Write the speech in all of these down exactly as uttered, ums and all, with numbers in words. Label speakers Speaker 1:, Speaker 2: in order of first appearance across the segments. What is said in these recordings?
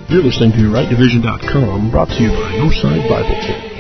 Speaker 1: You're listening to right division dot com, brought to you by Northside Bible Church.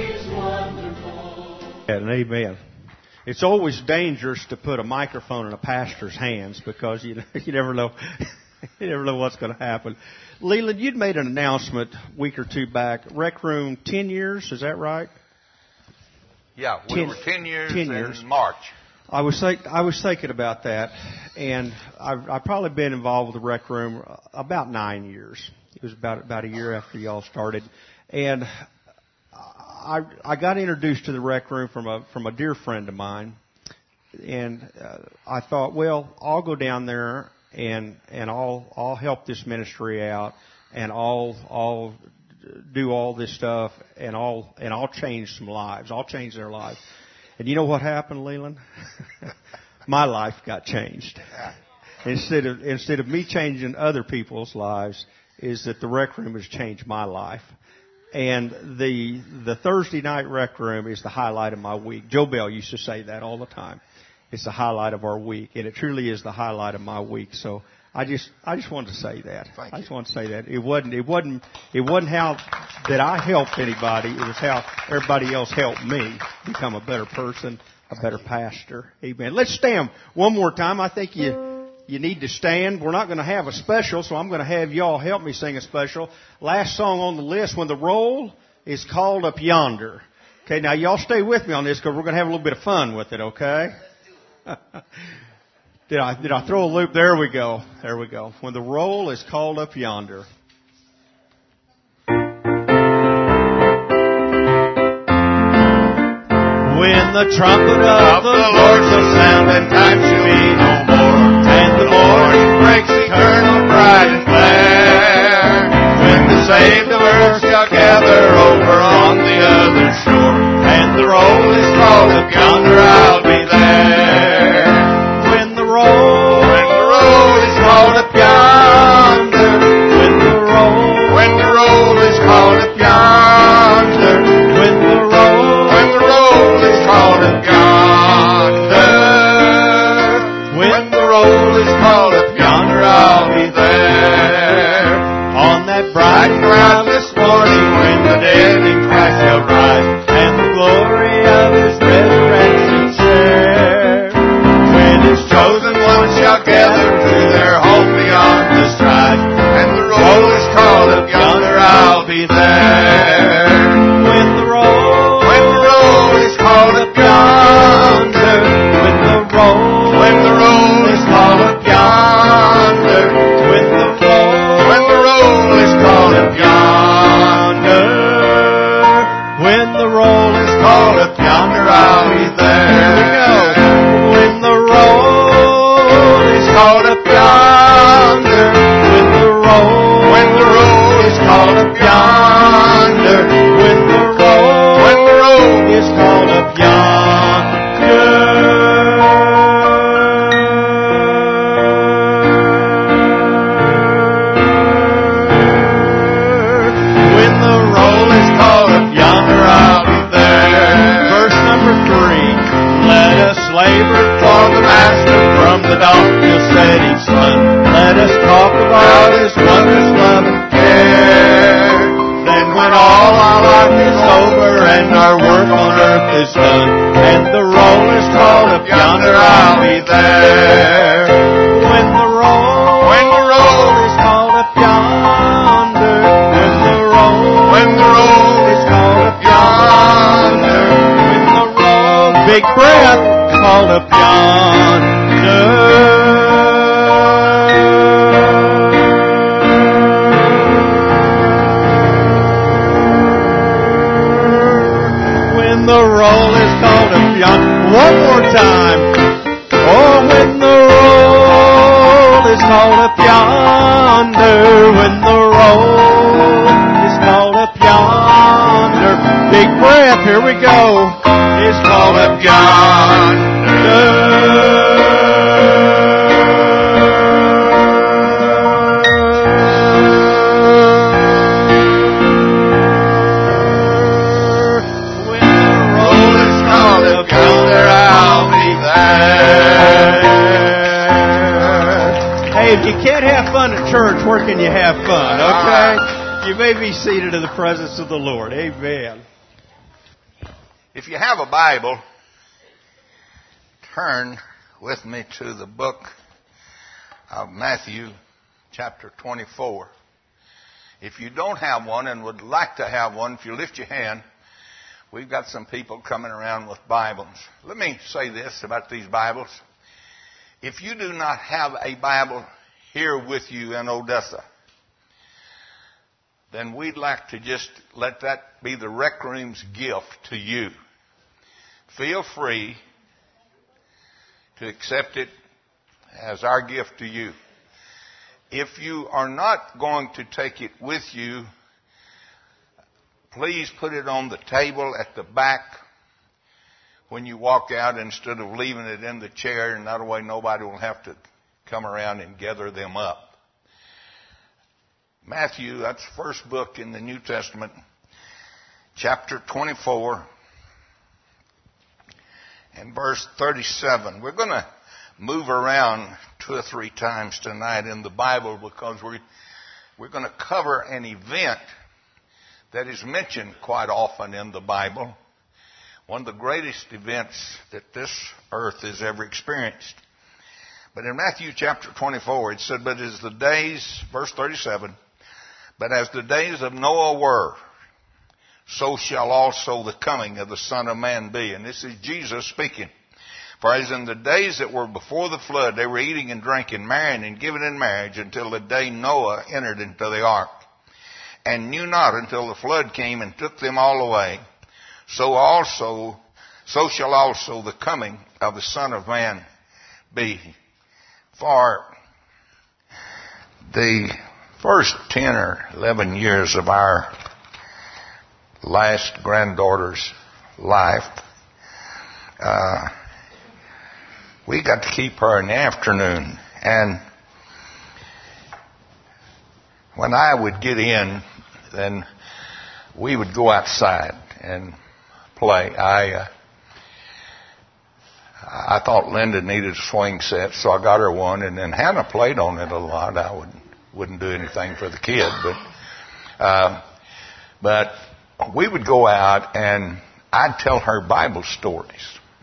Speaker 2: And amen. It's always dangerous to put a microphone in a pastor's hands because you you never know you never know what's going to happen. Leland, you'd made an announcement a week or two back. Rec Room, ten years, is that right?
Speaker 3: Yeah, we
Speaker 2: ten,
Speaker 3: were ten years
Speaker 2: ten
Speaker 3: in
Speaker 2: years.
Speaker 3: March.
Speaker 2: I was think, I was thinking about that, and I've, I've probably been involved with the Rec Room about nine years. It was about about a year after y'all started, and I I got introduced to the Rec Room from a from a dear friend of mine, and uh, I thought, well, I'll go down there and and I'll I'll help this ministry out, and I'll I'll do all this stuff, and I'll and I'll change some lives. I'll change their lives. And you know what happened, Leland? My life got changed. Instead of instead of me changing other people's lives, is that the Rec Room has changed my life. And the the Thursday night Rec Room is the highlight of my week. Joe Bell used to say that all the time. It's the highlight of our week, and it truly is the highlight of my week. So I just I just wanted to say that.
Speaker 3: Thank
Speaker 2: I just
Speaker 3: you.
Speaker 2: wanted to say that. It wasn't it wasn't it wasn't how that I helped anybody. It was how everybody else helped me become a better person, a better pastor. Amen. Let's stand one more time. I think you You need to stand. We're not going to have a special, so I'm going to have y'all help me sing a special. Last song on the list, When the Roll is Called Up Yonder. Okay, now y'all stay with me on this because we're going to have a little bit of fun with it, okay? did I did I throw a loop? There we go. There we go. When the roll is called up yonder. When the trumpet of the Lord shall sound and time shall be no more, and the morning breaks eternal bright and fair, when the saved of earth shall gather over on the other shore, and the roll is called up yonder, I'll be there. When the roll, when the roll is called up yonder, when the roll, when the roll is called up yonder, when the roll, when the roll is called up yonder, when the roll is called up yonder, I'll be there. On that bright and cloudless morning, when the dead in Christ shall rise, and the glory of His resurrection share, when His chosen ones shall gather to their home beyond the strife, and the roll is called up yonder, I'll be there. When the roll, when the roll is called up yonder, when the roll, when the roll is called up yonder, when the roll, when the roll is called up yonder, when the roll is called up yonder, I'll be there. Here we go. When the roll is called up yonder, when the roll, when the roll is called up yonder, when the roll, when the roll is called up yonder. When the roll is called up yonder, I'll be there. Verse number three. Let us labor for the Master from the dawn till setting sun. Let us talk about His wondrous love and care. Then when all our life is over and our work on earth is done, and the roll is called up yonder, I'll be there. When the roll, when the roll is called up yonder, when the roll, when the roll is called up yonder, when the roll, big breath, called up yonder. When the roll is called up yonder. One more time. Oh, when the roll is called up yonder, when the roll is called up yonder, big breath, here we go, is called up yonder. If you can't have fun at church, where can you have fun, okay?
Speaker 4: You may be seated in the presence of the Lord. Amen.
Speaker 3: If you have a Bible, turn with me to the book of Matthew, chapter twenty-four. If you don't have one and would like to have one, if you lift your hand, we've got some people coming around with Bibles. Let me say this about these Bibles. If you do not have a Bible here with you in Odessa, then we'd like to just let that be the Rec Room's gift to you. Feel free to accept it as our gift to you. If you are not going to take it with you, please put it on the table at the back when you walk out instead of leaving it in the chair, and that way nobody will have to come around and gather them up. Matthew, that's the first book in the New Testament, chapter twenty-four and verse thirty-seven. We're going to move around two or three times tonight in the Bible because we're, we're going to cover an event that is mentioned quite often in the Bible, one of the greatest events that this earth has ever experienced. But in Matthew chapter twenty-four, it said, but as the days, verse thirty-seven, but as the days of Noah were, so shall also the coming of the Son of Man be. And this is Jesus speaking. For as in the days that were before the flood, they were eating and drinking, marrying and giving in marriage until the day Noah entered into the ark, and knew not until the flood came and took them all away. So also, so shall also the coming of the Son of Man be. For the first ten or eleven years of our last granddaughter's life, uh, we got to keep her in the afternoon. And when I would get in, then we would go outside and play. I uh, I thought Linda needed a swing set, so I got her one, and then Hannah played on it a lot. I would, wouldn't do anything for the kid, but uh, but we would go out, and I'd tell her Bible stories.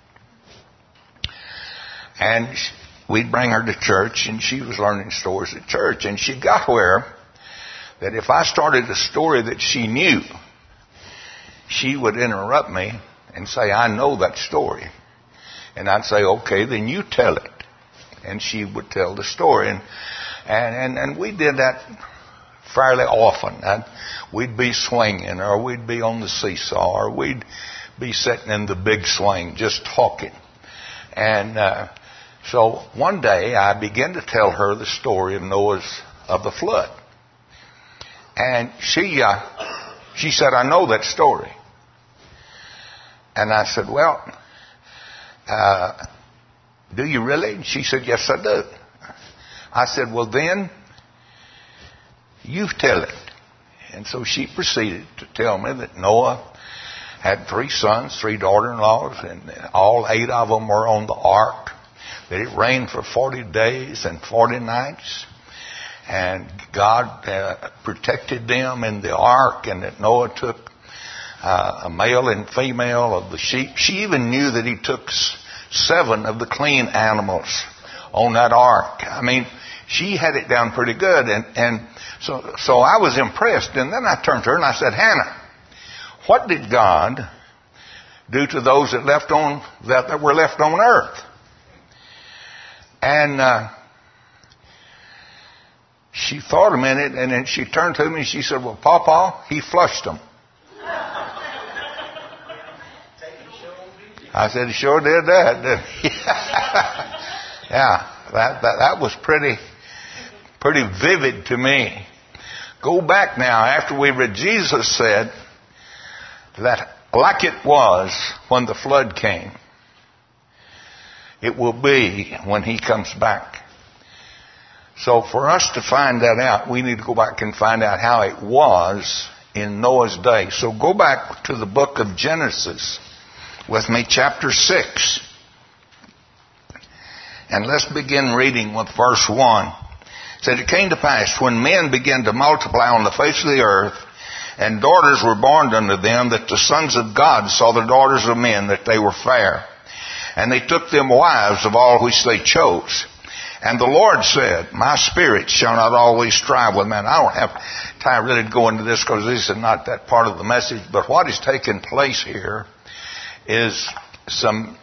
Speaker 3: And we'd bring her to church, and she was learning stories at church, and she got where that if I started a story that she knew, she would interrupt me and say, I know that story. And I'd say, okay, then you tell it. And she would tell the story. And and, and, and we did that fairly often. I'd, we'd be swinging, or we'd be on the seesaw, or we'd be sitting in the big swing just talking. And uh, so one day I began to tell her the story of Noah's, of the flood. And she uh, she said, I know that story. And I said, well, uh, do you really? And she said, yes, I do. I said, well, then you tell it. And so she proceeded to tell me that Noah had three sons, three daughter-in-laws, and all eight of them were on the ark. That it rained for forty days and forty nights. And God uh, protected them in the ark, and that Noah took uh, a male and female of the sheep. She even knew that he took seven of the clean animals on that ark. I mean, she had it down pretty good. And, and so, so I was impressed. And then I turned to her and I said, Hannah, what did God do to those that left on that, that were left on earth? And uh, she thought a minute, and then she turned to me and she said, well, Papa, he flushed them. I said, he sure did that, didn't he? Yeah, that, that, that was pretty, pretty vivid to me. Go back now, after we read, Jesus said that like it was when the flood came, it will be when he comes back. So for us to find that out, we need to go back and find out how it was in Noah's day. So go back to the book of Genesis with me, chapter six. And let's begin reading with verse one. It said, it came to pass when men began to multiply on the face of the earth, and daughters were born unto them, that the sons of God saw the daughters of men, that they were fair. And they took them wives of all which they chose. And the Lord said, my spirit shall not always strive with man. I don't have time really to go into this because this is not that part of the message. But what is taking place here is some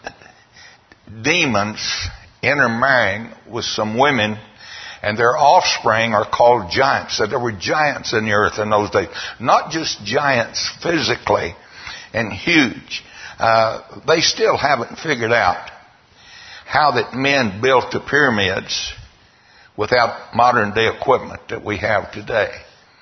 Speaker 3: demons intermarrying with some women, and their offspring are called giants. So there were giants in the earth in those days. Not just giants physically and huge. Uh, they still haven't figured out how that men built the pyramids without modern day equipment that we have today.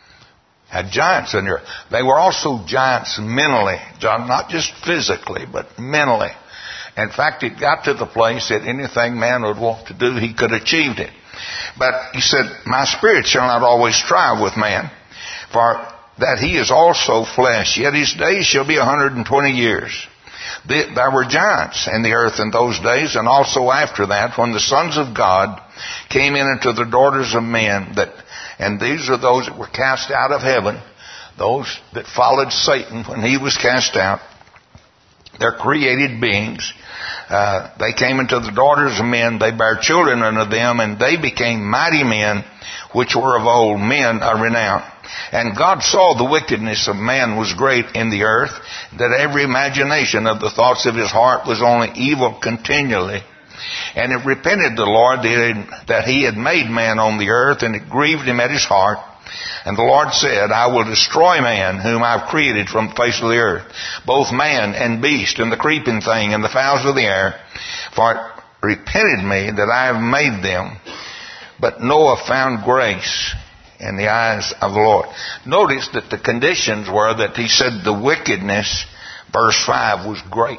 Speaker 3: Had giants in the earth. They were also giants mentally, not just physically, but mentally. In fact, it got to the place that anything man would want to do, he could achieve it. But he said, my spirit shall not always strive with man, for that he is also flesh, yet his days shall be a hundred and twenty years. There were giants in the earth in those days, and also after that, when the sons of God came in unto the daughters of men, that, and these are those that were cast out of heaven, those that followed Satan when he was cast out. They're created beings. Uh, they came into the daughters of men, they bare children unto them, and they became mighty men, which were of old, men of renown. And God saw the wickedness of man was great in the earth, that every imagination of the thoughts of his heart was only evil continually. And it repented the Lord that he had made man on the earth, and it grieved him at his heart. And the Lord said, I will destroy man whom I've created from the face of the earth, both man and beast, and the creeping thing, and the fowls of the air. For it repented me that I have made them. But Noah found grace in the eyes of the Lord. Notice that the conditions were that he said the wickedness, verse five, was great.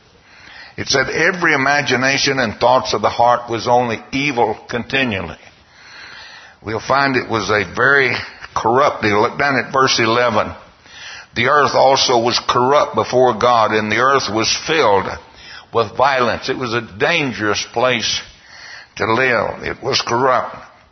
Speaker 3: It said every imagination and thoughts of the heart was only evil continually. We'll find it was a very corrupt deal. Look down at verse eleven. The earth also was corrupt before God, and the earth was filled with violence. It was a dangerous place to live. It was corrupt.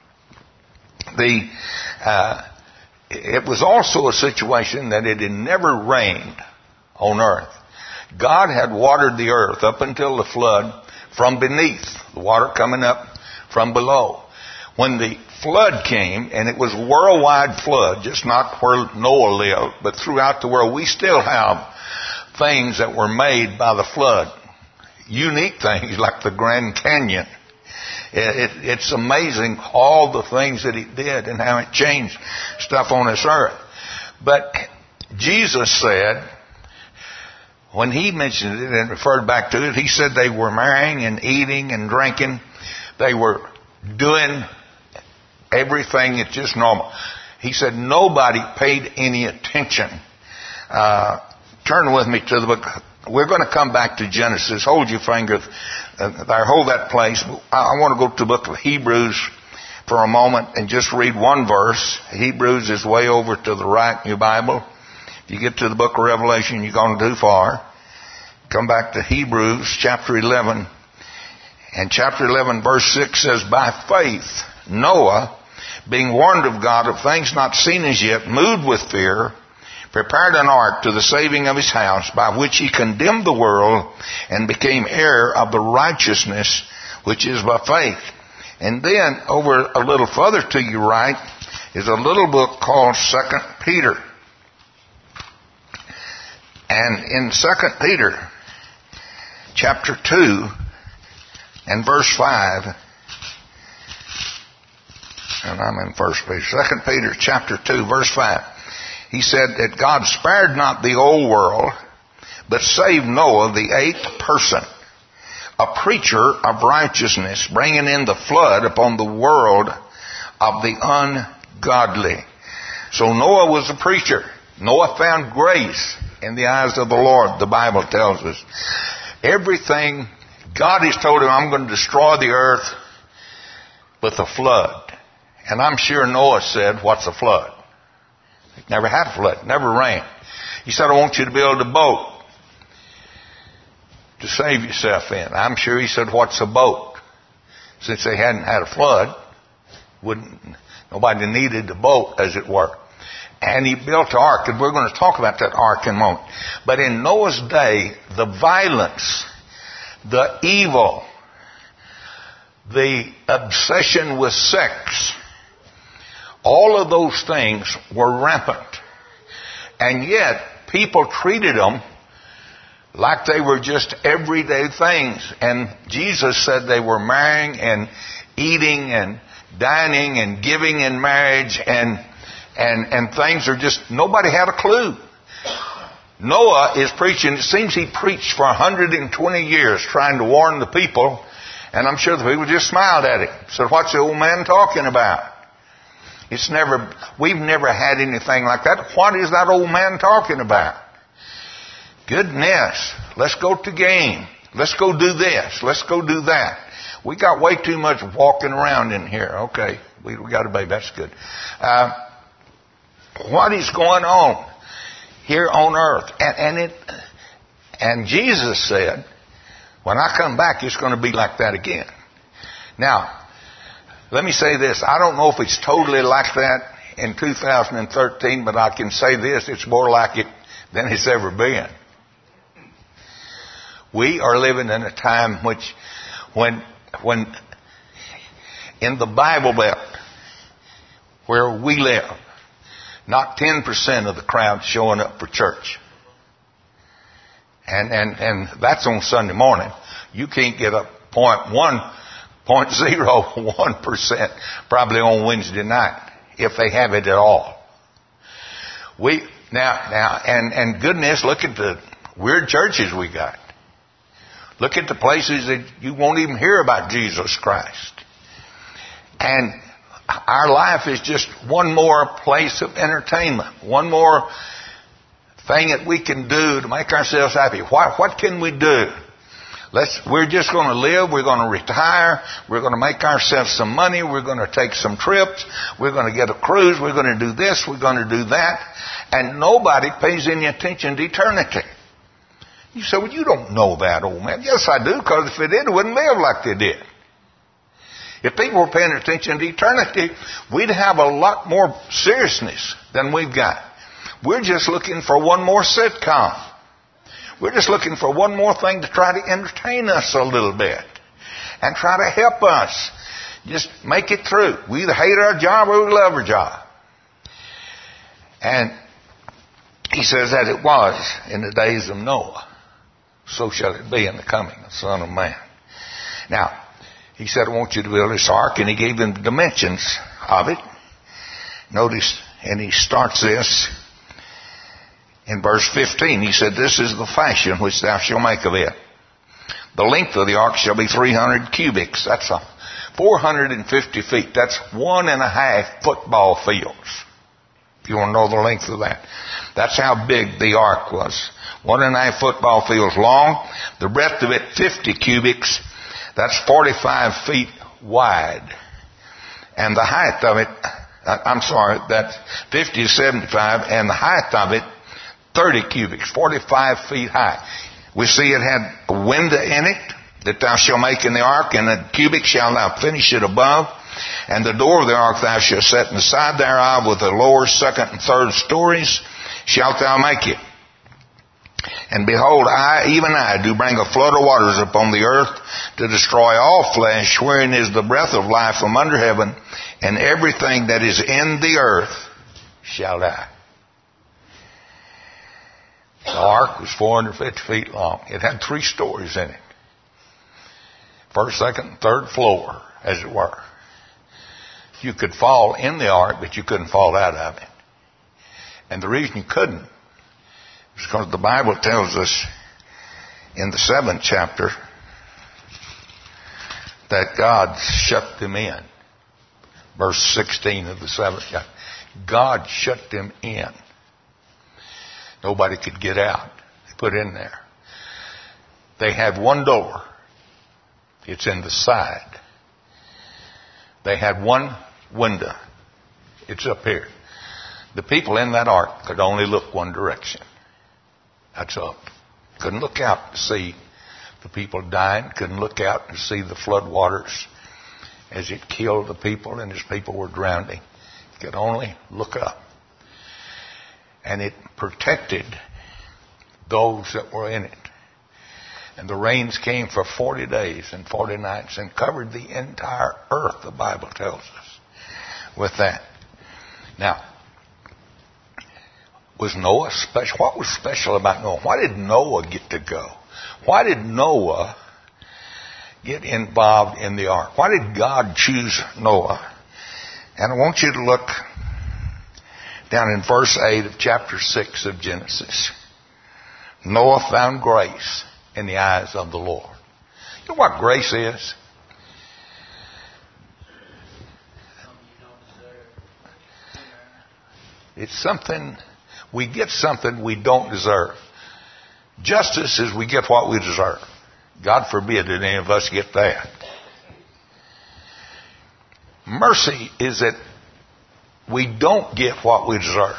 Speaker 3: The uh, it was also a situation that it had never rained on earth. God had watered the earth up until the flood from beneath, the water coming up from below. When the flood came, and it was a worldwide flood, just not where Noah lived, but throughout the world, we still have things that were made by the flood. Unique things like the Grand Canyon. It, it, it's amazing all the things that it did and how it changed stuff on this earth. But Jesus said, when he mentioned it and referred back to it, he said they were marrying and eating and drinking. They were doing everything that's just normal. He said nobody paid any attention. Uh, turn with me to the book. We're going to come back to Genesis. Hold your finger uh, there. Hold that place. I, I want to go to the book of Hebrews for a moment and just read one verse. Hebrews is way over to the right in your Bible. If you get to the book of Revelation, you're going too far. Come back to Hebrews chapter eleven. And chapter eleven verse six says, by faith Noah, being warned of God of things not seen as yet, moved with fear, prepared an ark to the saving of his house, by which he condemned the world and became heir of the righteousness which is by faith. And then over a little further to your right is a little book called Second Peter. And in Second Peter chapter two and verse five, and I'm in First Peter, Second Peter chapter two verse five. He said that God spared not the old world, but saved Noah, the eighth person, a preacher of righteousness, bringing in the flood upon the world of the ungodly. So Noah was a preacher. Noah found grace in the eyes of the Lord, the Bible tells us. Everything, God has told him, I'm going to destroy the earth with a flood. And I'm sure Noah said, what's a flood? Never had a flood, never rained. He said, I want you to build a boat to save yourself in. I'm sure he said, what's a boat? Since they hadn't had a flood, Wouldn't, nobody needed the boat, as it were. And he built the ark, and we're going to talk about that ark in a moment. But in Noah's day, the violence, the evil, the obsession with sex, all of those things were rampant. And yet, people treated them like they were just everyday things. And Jesus said they were marrying and eating and dining and giving in marriage, and and and things are just, nobody had a clue. Noah is preaching, it seems he preached for one hundred twenty years trying to warn the people, and I'm sure the people just smiled at him. Said, what's the old man talking about? It's never, we've never had anything like that. What is that old man talking about? Goodness, let's go to game. Let's go do this. Let's go do that. We got way too much walking around in here. Okay, we, we got a baby. That's good. Uh, what is going on here on earth? And, and it, and Jesus said, when I come back, it's going to be like that again. Now, let me say this. I don't know if it's totally like that in two thousand thirteen, but I can say this. It's more like it than it's ever been. We are living in a time which, when, when in the Bible Belt, where we live, not ten percent of the crowd showing up for church. And, and, and that's on Sunday morning. You can't get a point one, point zero one percent probably on Wednesday night, if they have it at all. We, now, now, and, and goodness, look at the weird churches we got. Look at the places that you won't even hear about Jesus Christ. And our life is just one more place of entertainment, one more thing that we can do to make ourselves happy. What, what can we do? Let's, we're just going to live. We're going to retire. We're going to make ourselves some money. We're going to take some trips. We're going to get a cruise. We're going to do this. We're going to do that. And nobody pays any attention to eternity. You say, well, you don't know that, old man. Yes, I do, because if they did, they wouldn't live like they did. If people were paying attention to eternity, we'd have a lot more seriousness than we've got. We're just looking for one more sitcom. We're just looking for one more thing to try to entertain us a little bit and try to help us just make it through. We either hate our job or we love our job. And he says that it was in the days of Noah. So shall it be in the coming of the Son of Man. Now, he said, I want you to build this ark, and he gave them the dimensions of it. Notice, and he starts this in verse fifteen. He said, this is the fashion which thou shalt make of it. The length of the ark shall be three hundred cubits. That's a four hundred fifty feet. That's one and a half football fields. If you want to know the length of that. That's how big the ark was. One and a half football fields long. The breadth of it, fifty cubits. That's forty-five feet wide. And the height of it, I'm sorry, that's fifty to seventy-five. And the height of it, thirty cubits, forty-five feet high. We see it had a window in it that thou shalt make in the ark, and a cubit shalt thou finish it above. And the door of the ark thou shalt set in the side thereof, with the lower, second, and third stories shalt thou make it. And behold, I, even I, do bring a flood of waters upon the earth to destroy all flesh, wherein is the breath of life from under heaven, and everything that is in the earth shall die. The ark was four hundred fifty feet long. It had three stories in it. First, second, third floor, as it were. You could fall in the ark, but you couldn't fall out of it. And the reason you couldn't is because the Bible tells us in the seventh chapter that God shut them in. Verse sixteen of the seventh chapter. God shut them in. Nobody could get out. They put in there. They had one door. It's in the side. They had one window. It's up here. The people in that ark could only look one direction. That's up. Couldn't look out to see the people dying. Couldn't look out to see the flood waters. as it killed the people and his people were drowning. He could only look up. And it protected those that were in it. And the rains came for forty days and forty nights and covered the entire earth, the Bible tells us, with that. Now, was Noah special? What was special about Noah? Why did Noah get to go? Why did Noah get involved in the ark? Why did God choose Noah? And I want you to look down in verse eight of chapter six of Genesis. Noah found grace in the eyes of the Lord. You know what grace is? It's something, we get something we don't deserve. Justice is we get what we deserve. God forbid that any of us get that. Mercy is that we don't get what we deserve.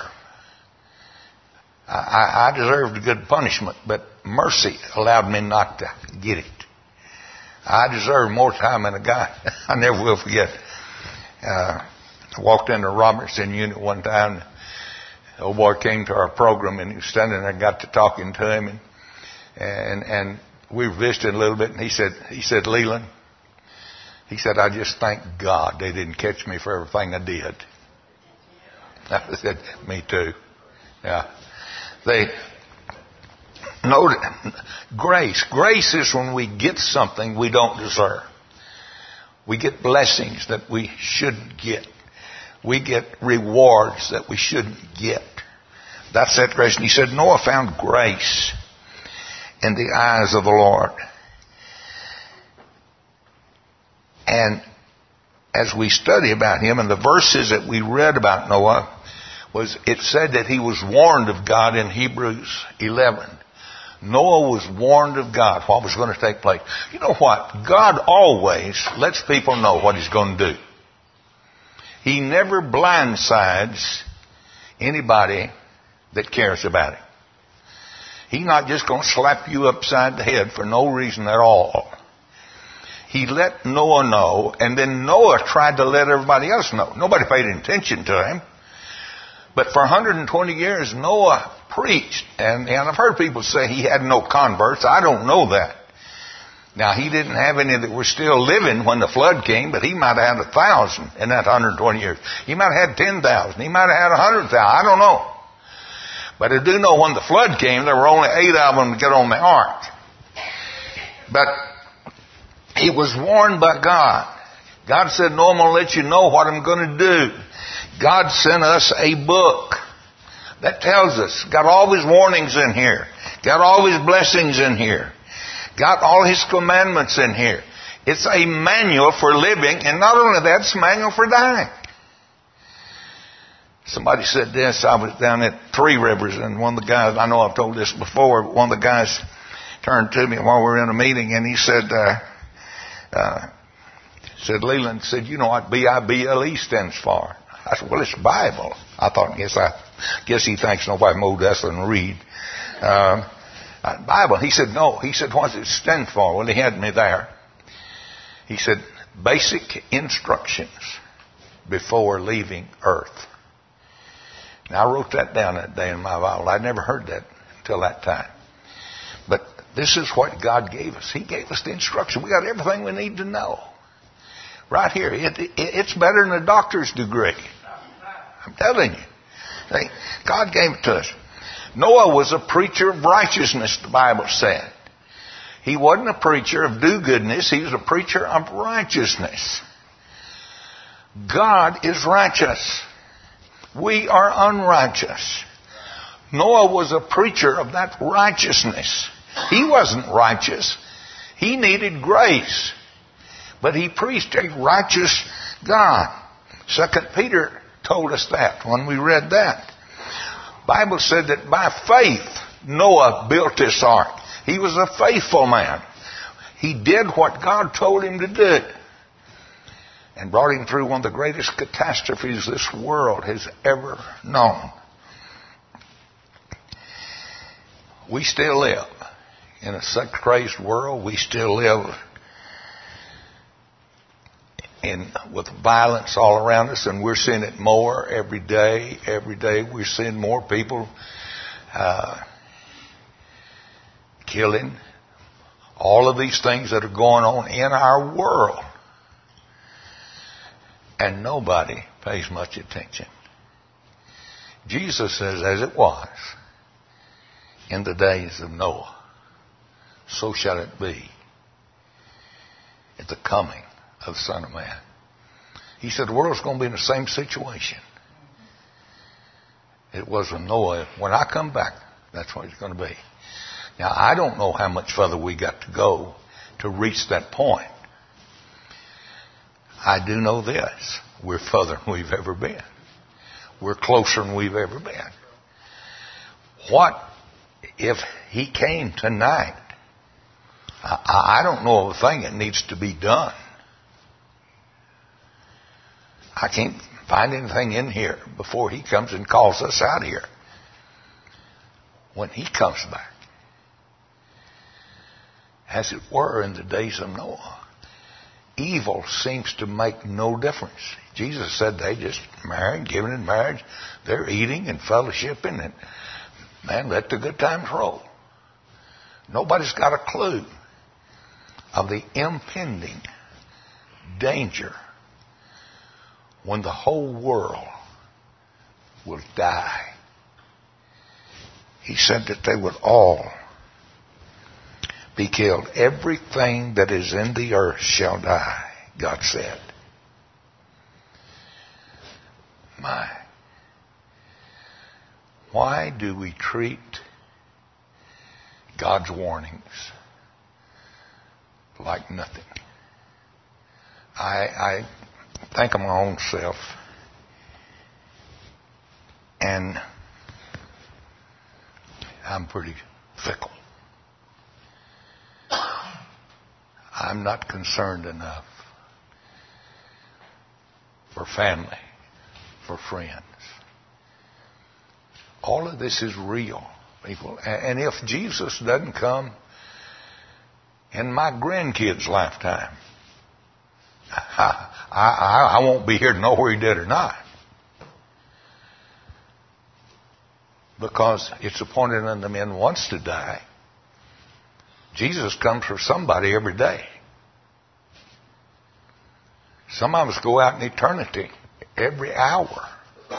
Speaker 3: I, I deserved a good punishment, but mercy allowed me not to get it. I deserve more time than a guy. I never will forget. Uh, I walked into Robertson unit one time. The old boy came to our program and he was standing there. I got to talking to him and and and we were visiting a little bit. And he said, he said, Leland, he said, I just thank God they didn't catch me for everything I did. I said, me too. Yeah. They know grace. Grace is when we get something we don't deserve. We get blessings that we shouldn't get. We get rewards that we shouldn't get. That's that grace. And he said, Noah found grace in the eyes of the Lord. And as we study about him, and the verses that we read about Noah, was it said that he was warned of God in Hebrews eleven. Noah was warned of God what was going to take place. You know what? God always lets people know what he's going to do. He never blindsides anybody that cares about him. He's not just going to slap you upside the head for no reason at all. He let Noah know, and then Noah tried to let everybody else know. Nobody paid attention to him. But for one hundred twenty years, Noah preached. And, and I've heard people say he had no converts. I don't know that. Now, he didn't have any that were still living when the flood came, but he might have had a thousand in that one hundred twenty years. He might have had ten thousand. He might have had one hundred thousand. I don't know. But I do know when the flood came, there were only eight of them to get on the ark. But he was warned by God. God said, no, I'm going to let you know what I'm going to do. God sent us a book that tells us, got all his warnings in here, got all his blessings in here, got all his commandments in here. It's a manual for living, and not only that, it's a manual for dying. Somebody said this, I was down at Three Rivers, and one of the guys, I know I've told this before, but one of the guys turned to me while we were in a meeting, and he said, uh, uh, said, Leland, said, you know what B I B L E stands for? I said, well, it's Bible. I thought, guess I, guess he thinks nobody mold us and read. Uh, Bible. He said, no. He said, what does it stand for? Well, he had me there. He said, basic instructions before leaving earth. Now, I wrote that down that day in my Bible. I'd never heard that until that time. But this is what God gave us. He gave us the instruction. We got everything we need to know. Right here. It, it, it's better than a doctor's degree. I'm telling you. See, God gave it to us. Noah was a preacher of righteousness, the Bible said. He wasn't a preacher of do-goodness. He was a preacher of righteousness. God is righteous. We are unrighteous. Noah was a preacher of that righteousness. He wasn't righteous. He needed grace. But he preached a righteous God. Second Peter told us that when we read that. Bible said that by faith Noah built this ark. He was a faithful man. He did what God told him to do. And brought him through one of the greatest catastrophes this world has ever known. We still live in a sex-crazed world. We still live in with violence all around us, and we're seeing it more every day. Every day we're seeing more people uh, killing. All of these things that are going on in our world, and nobody pays much attention. Jesus says, as it was in the days of Noah, so shall it be at the coming of the Son of Man. He said the world's going to be in the same situation it was with Noah. When I come back, that's what it's going to be. Now, I don't know how much further we got to go to reach that point. I do know this. We're further than we've ever been. We're closer than we've ever been. What if he came tonight? I, I don't know of a thing that needs to be done. I can't find anything in here before he comes and calls us out here. When he comes back, as it were in the days of Noah, evil seems to make no difference. Jesus said they just married, giving in marriage. They're eating and fellowshipping, and man, let the good times roll. Nobody's got a clue of the impending danger when the whole world will die. He said that they would all be killed. Everything that is in the earth shall die, God said. My, why do we treat God's warnings like nothing? I, I think of my own self, and I'm pretty fickle. I'm not concerned enough for family, for friends. All of this is real, people. And if Jesus doesn't come in my grandkids' lifetime, I, I, I won't be here to know where he did or not. Because it's appointed unto men once to die. Jesus comes for somebody every day. Some of us go out in eternity every hour.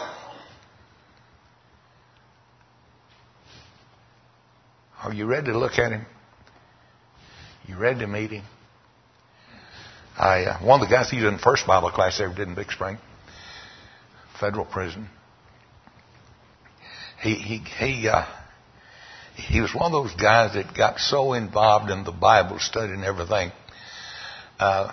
Speaker 3: Are you ready to look at him? You ready to meet him? I uh, one of the guys, he was in the first Bible class I ever did in Big Spring, federal prison. He he he uh, he was one of those guys that got so involved in the Bible study and everything. Uh,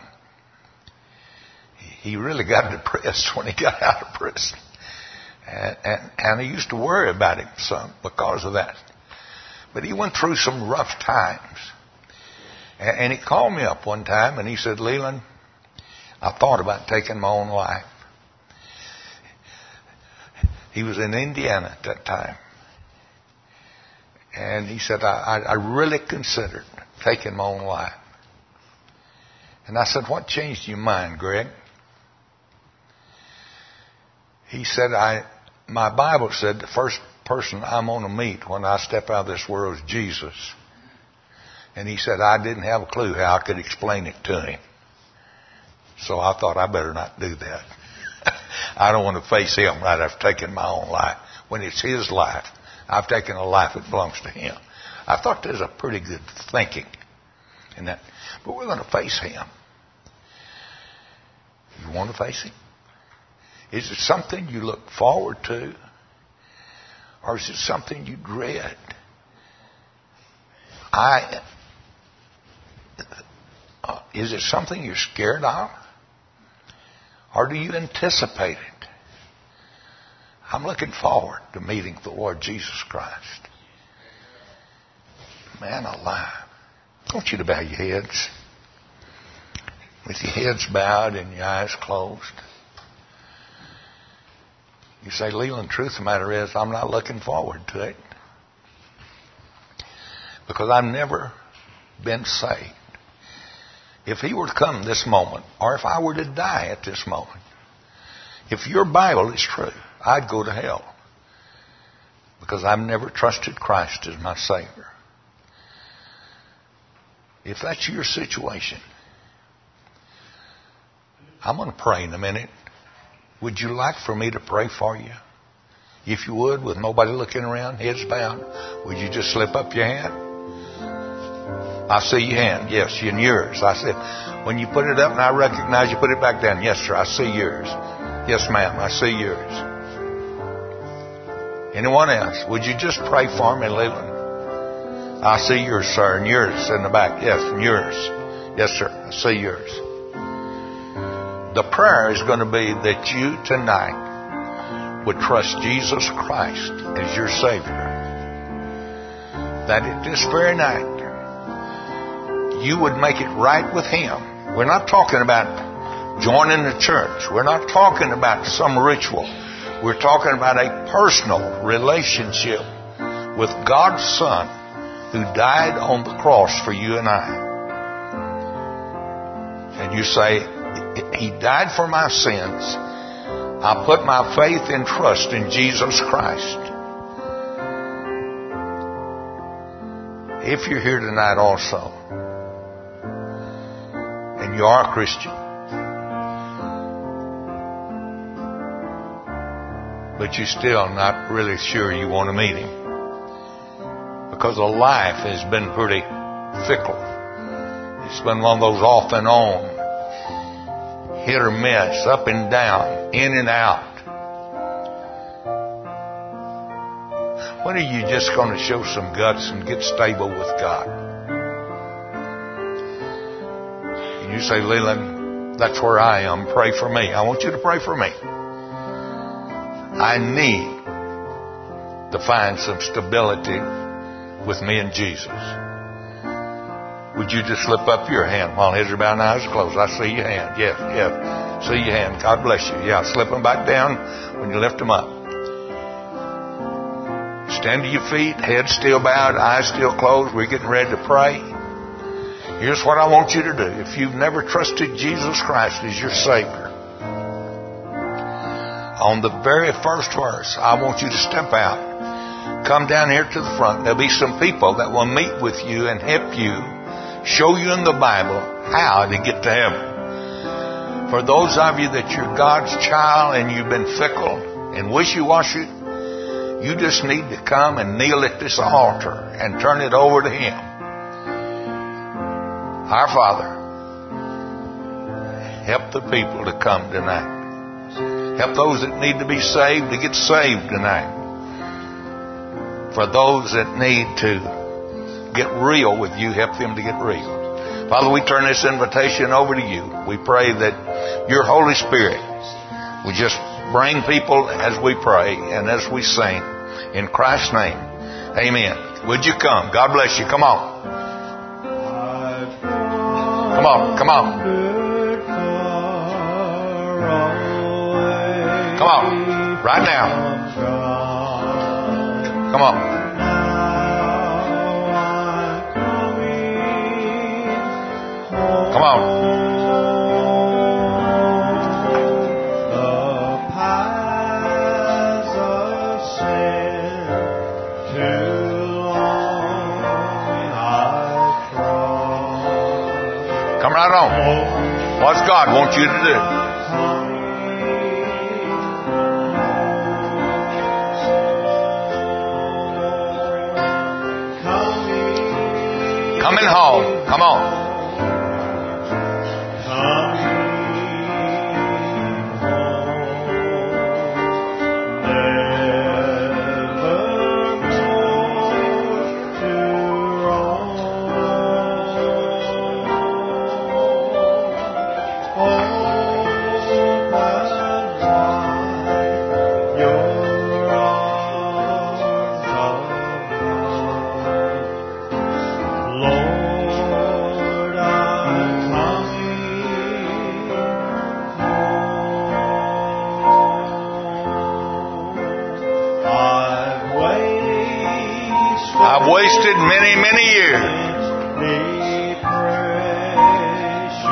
Speaker 3: he really got depressed when he got out of prison, and, and and I used to worry about him some because of that. But he went through some rough times. And he called me up one time and he said, Leland, I thought about taking my own life. He was in Indiana at that time. And he said, I, I really considered taking my own life. And I said, what changed your mind, Greg? He said, I, my Bible said the first person I'm going to meet when I step out of this world is Jesus. And he said, I didn't have a clue how I could explain it to him. So I thought I better not do that. I don't want to face him right after taking my own life. When it's his life, I've taken a life that belongs to him. I thought there's a pretty good thinking in that. But we're going to face him. You want to face him? Is it something you look forward to? Or is it something you dread? I... Uh, is it something you're scared of? Or do you anticipate it? I'm looking forward to meeting the Lord Jesus Christ. Man alive. I want you to bow your heads. With your heads bowed and your eyes closed. You say, Leland, the truth of the matter is I'm not looking forward to it. Because I've never been saved if He were to come this moment, or if I were to die at this moment, if your Bible is true, I'd go to hell. Because I've never trusted Christ as my Savior. If that's your situation, I'm going to pray in a minute. Would you like for me to pray for you? If you would, with nobody looking around, heads bowed, would you just slip up your hand? I see your hand. Yes, and yours. I said, when you put it up and I recognize you, put it back down. Yes, sir, I see yours. Yes, ma'am, I see yours. Anyone else? Would you just pray for me, Leland? I see yours, sir, and yours in the back. Yes, and yours. Yes, sir, I see yours. The prayer is going to be that you tonight would trust Jesus Christ as your Savior. That at this very night, you would make it right with Him. We're not talking about joining the church. We're not talking about some ritual. We're talking about a personal relationship with God's Son who died on the cross for you and I. And you say, He died for my sins. I put my faith and trust in Jesus Christ. If you're here tonight also, and you are a Christian, but you're still not really sure you want to meet Him, because a life has been pretty fickle. It's been one of those off and on, hit or miss, up and down, in and out. When are you just going to show some guts and get stable with God? And you say, Leland, that's where I am. Pray for me. I want you to pray for me. I need to find some stability with me and Jesus. Would you just slip up your hand while heads are bowed and eyes are closed? I see your hand. Yes, yes. See your hand. God bless you. Yeah, slip them back down when you lift them up. Stand to your feet, head still bowed, eyes still closed. We're getting ready to pray. Here's what I want you to do. If you've never trusted Jesus Christ as your Savior, on the very first verse, I want you to step out. Come down here to the front. There'll be some people that will meet with you and help you, show you in the Bible how to get to heaven. For those of you that you're God's child and you've been fickle and wishy-washy, you just need to come and kneel at this altar and turn it over to Him. Our Father, help the people to come tonight. Help those that need to be saved to get saved tonight. For those that need to get real with you, help them to get real. Father, we turn this invitation over to you. We pray that your Holy Spirit will just bring people as we pray and as we sing. In Christ's name, amen. Would you come? God bless you. Come on. Come on. Come on. Come on. Right now. Come on. Come on. Come right on. What's God want you to do? Coming home. Come on. I've wasted many, many years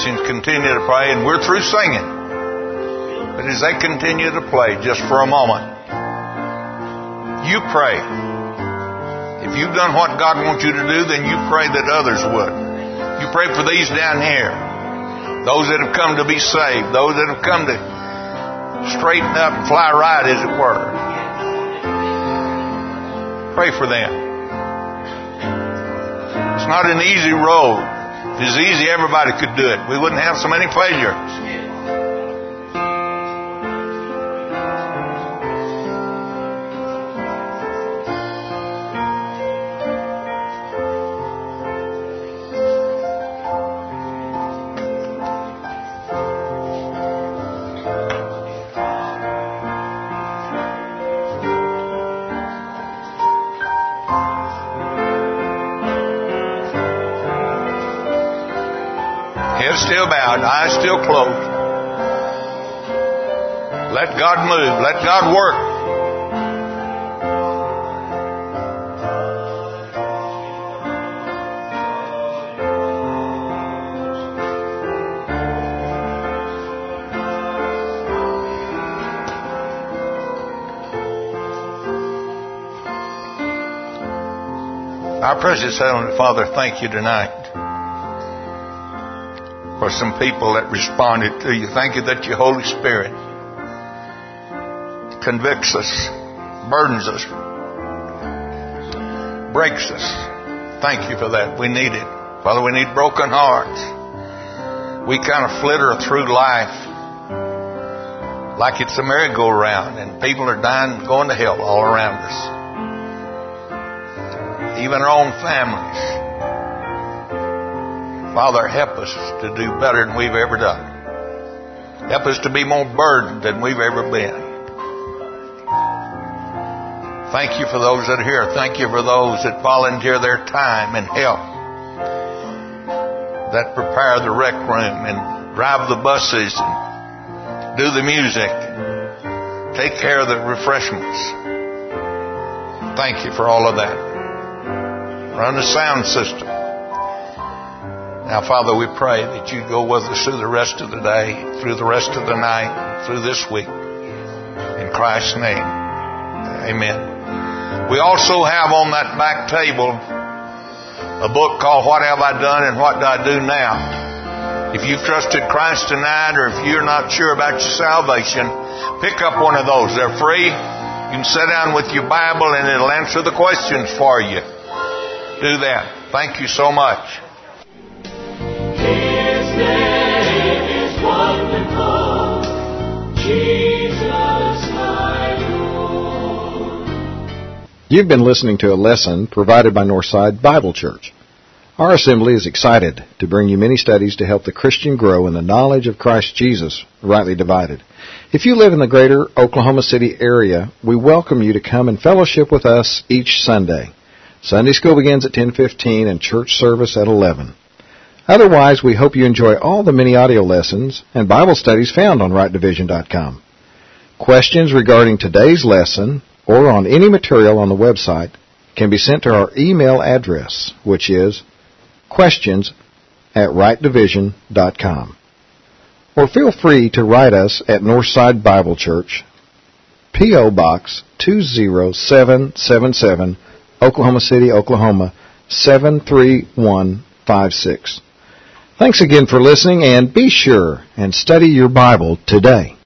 Speaker 3: musicians continue to play, and we're through singing. But as they continue to play, just for a moment, you pray. If you've done what God wants you to do, then you pray that others would. You pray for these down here, those that have come to be saved, those that have come to straighten up and fly right, as it were. Pray for them. It's not an easy road. If it was easy, everybody could do it. We wouldn't have so many failures. Still bowed, eyes still closed. Let God move. Let God work. Our precious Heavenly Father, thank you tonight for some people that responded to you. Thank you that your Holy Spirit convicts us, burdens us, breaks us. Thank you for that. We need it. Father, we need broken hearts. We kind of flitter through life like it's a merry-go-round, and people are dying and going to hell all around us. Even our own families. Father, help us to do better than we've ever done. Help us to be more burdened than we've ever been. Thank you for those that are here. Thank you for those that volunteer their time and help, that prepare the rec room and drive the buses and do the music, take care of the refreshments. Thank you for all of that. Run the sound system. Now, Father, we pray that you go with us through the rest of the day, through the rest of the night, through this week. In Christ's name, amen. We also have on that back table a book called What Have I Done and What Do I Do Now? If you've trusted Christ tonight, or if you're not sure about your salvation, pick up one of those. They're free. You can sit down with your Bible and it'll answer the questions for you. Do that. Thank you so much.
Speaker 5: His name is wonderful, Jesus my Lord.
Speaker 6: You've been listening to a lesson provided by Northside Bible Church. Our assembly is excited to bring you many studies to help the Christian grow in the knowledge of Christ Jesus, rightly divided. If you live in the greater Oklahoma City area, we welcome you to come and fellowship with us each Sunday. Sunday school begins at ten fifteen and church service at eleven. Otherwise, we hope you enjoy all the many audio lessons and Bible studies found on right division dot com. Questions regarding today's lesson or on any material on the website can be sent to our email address, which is questions at right division dot com. Or feel free to write us at Northside Bible Church, P O. Box two zero seven seven seven, Oklahoma City, Oklahoma seven three one five six. Thanks again for listening, and be sure and study your Bible today.